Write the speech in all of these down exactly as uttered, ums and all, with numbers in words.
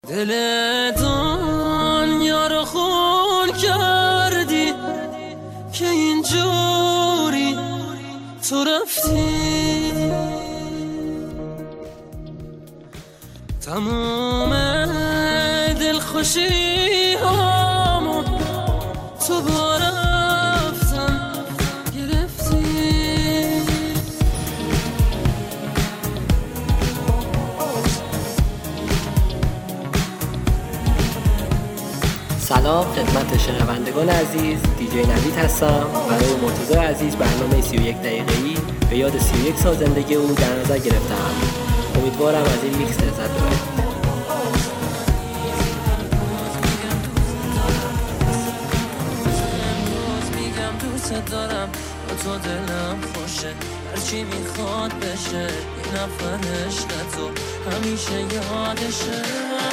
دل دنیا رو خون کردی که اینجوری تو رفتی، تموم دلخوشی هامو تو با رفتن گرفتی. سلام خدمت شنوندگان عزیز، دیجی نوید هستم. برای مرتضی عزیز برنامه سی و یک دقیقه‌ای به یاد سی و یک سال زندگی او در نظر گرفتم. امیدوارم از این میکس لذت ببرید. دارم با تو دلم خوشه، هرچی میخواد بشه، این نفرش نه تو همیشه یادشه.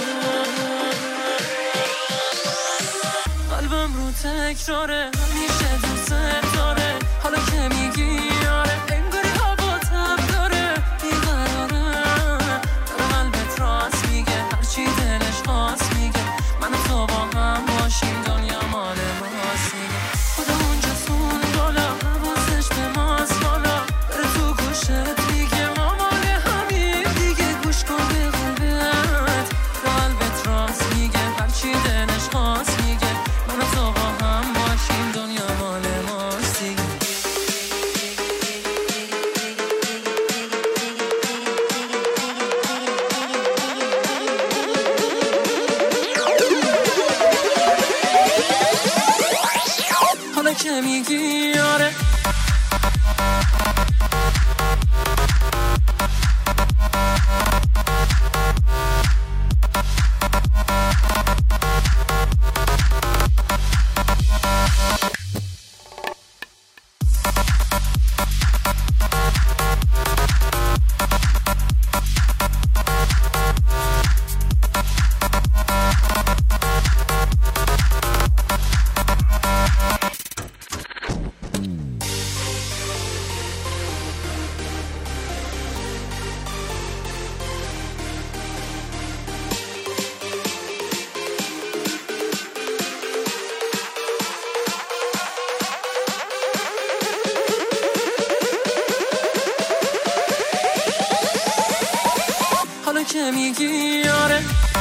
قلبم رو تکراره، همیشه دوست داره، حالا که میگی آره انگاری هوا تب داره، بیقراره داره قلبت راست میگه، هرچی دلش خواست میگه، من و تو با هم باشیم دنیا مال ماست میگه. خدا اونجا سون بالا حواسش به ماست بالا، بره تو گوشت میگه ما مال همین دیگه، گوش کن به قلبت، قلبت راست میگه، هرچی دلش خواست میگه، من و تو با هم باشیم دنیا مال ماست دیگه. حالا که میگی آره حالا که میگی آره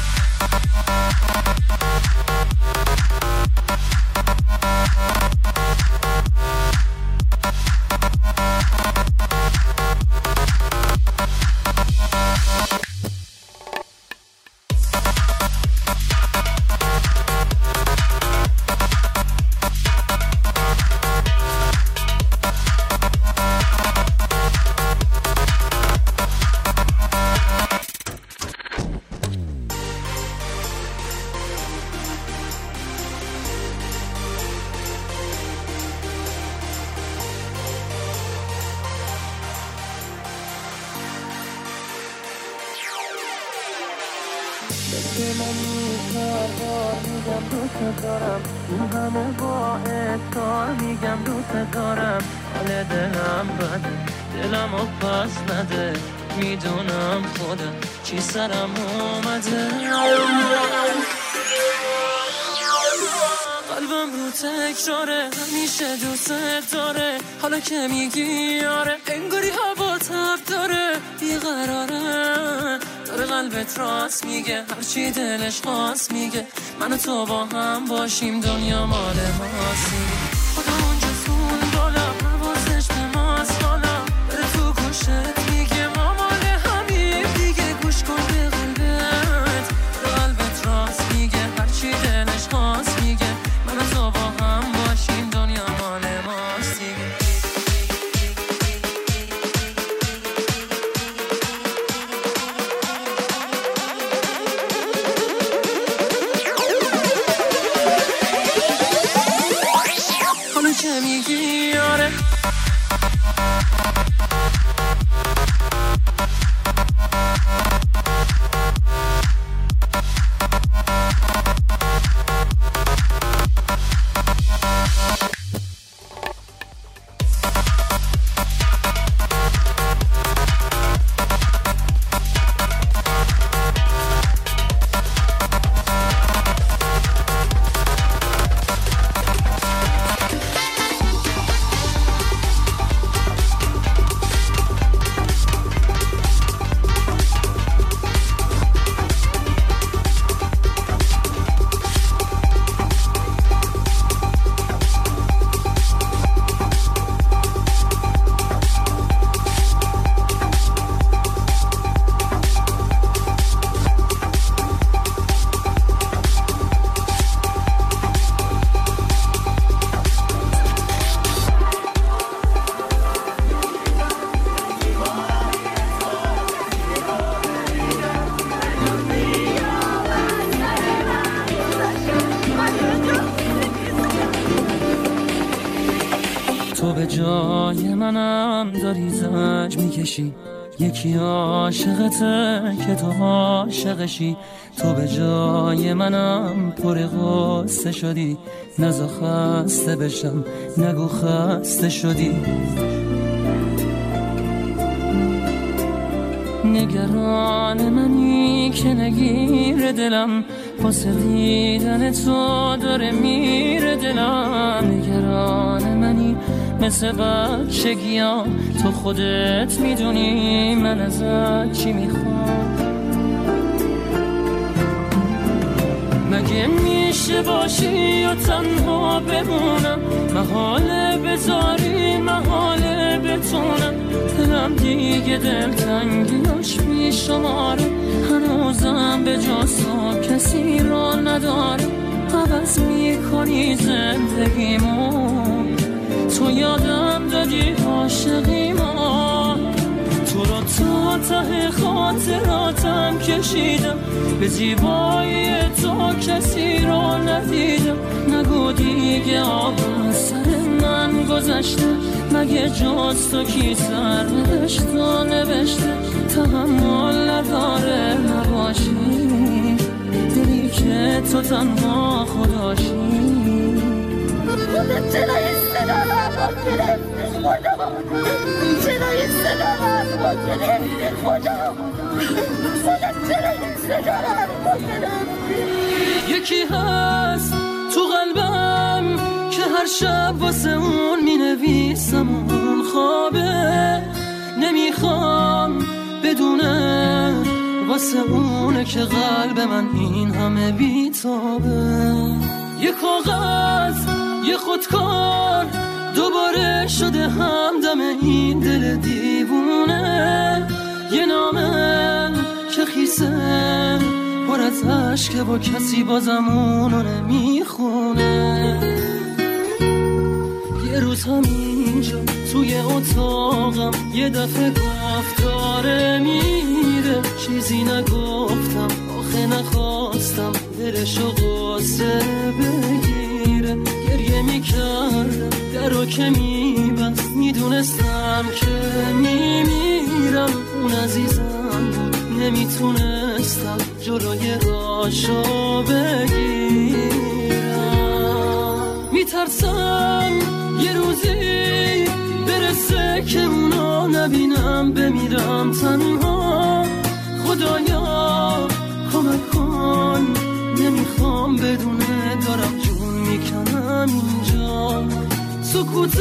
من میگم دوست دارم، این همه با اعتار میگم دوست دارم، حال دلم بده، دلم رو پس نده، میدونم خودم چی سرم اومده. قلبم رو تکراره، همیشه دوست داره، حالا که میگی آره انگاری هوا تب داره، بیقراره داره قلبت راست میگه، هرچی دلش خواست میگه، من و تو با هم باشیم دنیا مال ماست میگه. خدا اونجا سون بالا حواسش به ماست بالا، بره تو گوشت میگه ما مال همین دیگه، گوش کن به قلبت، قلبت راست میگه، هرچی دلش خواست میگه، من و تو با هم باشیم دنیا مال ماست دیگه. حالا که میگی آره به جای منم داری زنج میکشی، یکی عاشقته که تو عاشقشی. تو به جای منم پر غصه شدی، نزا خسته بشم نگو خسته شدی. نگران منی که نگیر دلم، واسه دیدن تو داره میره دلم. نگران منی مثل بچگیام، تو خودت میدونی من ازت چی میخوام. مگه میشه باشی و تنها بمونم، محاله بذاری محاله بتونم. دلم دیگه دلتنگیاش میشماره، هنوزم به جز تو کسی را نداره. عوض میکنی زندگیمون، تو یادم دادی عاشقیمون. تو رو تا ته خاطراتم کشیدم، به زیبایی تو کسی رو ندیدم. نگو دیگه آب سر من گذشته، مگه جز تو کی سر نوشت و نوشته. تحمل نداره نباشی، دلی که تو تنها خداشی. خودت چرا این صدا رو گرفتی خدا؟ چرا این صدا رو گرفتی خدا؟ خودت چرا این صدا رو گرفتی؟ یکی هست تو قلبم که هر شب واسه اون می نویسم، اون خوابه نمیخوام بدونه، واسه اونه که قلب من این همه بیتابه. یه کاغذ یه خودکار دوباره شده همدم این دل دیوونه. یه نامه که خیسه پر از عشقه با کسی بازم اونو نمیخونه. یه روز همینجا توی اتاقم یه دفعه گفت داره میره، چیزی نگفتم آخه نخواستم دلشو قصه بگیره. گریه میکردم درو که میبست، میدونستم که میمیرم. اون عزیزم بود نمیتونستم جلوی راشو بگیرم. میترسم یه روزی برسه که اونو نبینم، بمیرم تنها. خدایا کمک کن، نمیخوام بدونه دارم جون میکنم اینجا. سکوت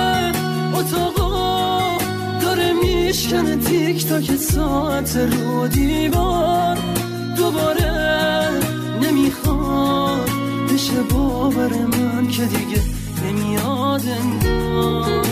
اتاقا داره میشکنه تیک تاک ساعت رو دیوار. دوباره نمیخواد بشه باور من که دیگه نمیاد انگار.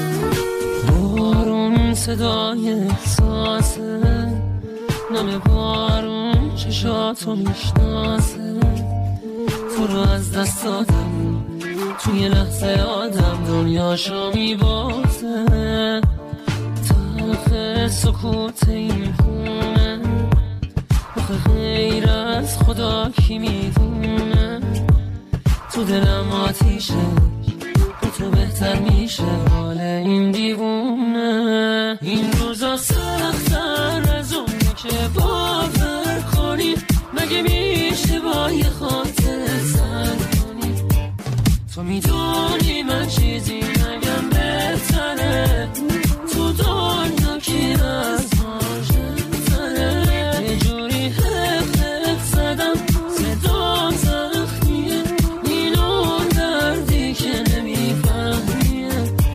بارون صدای احساسه، نم بارون چشاتو میشناسه. تو رو از دست دادم توی لحظه آدم دنیاشو میبازه. تلخ سکوت این خونه، آخه غیر از خدا کی میدونه. تو دلم آتیشه، با تو بهتر میشه حال این دیوونه. این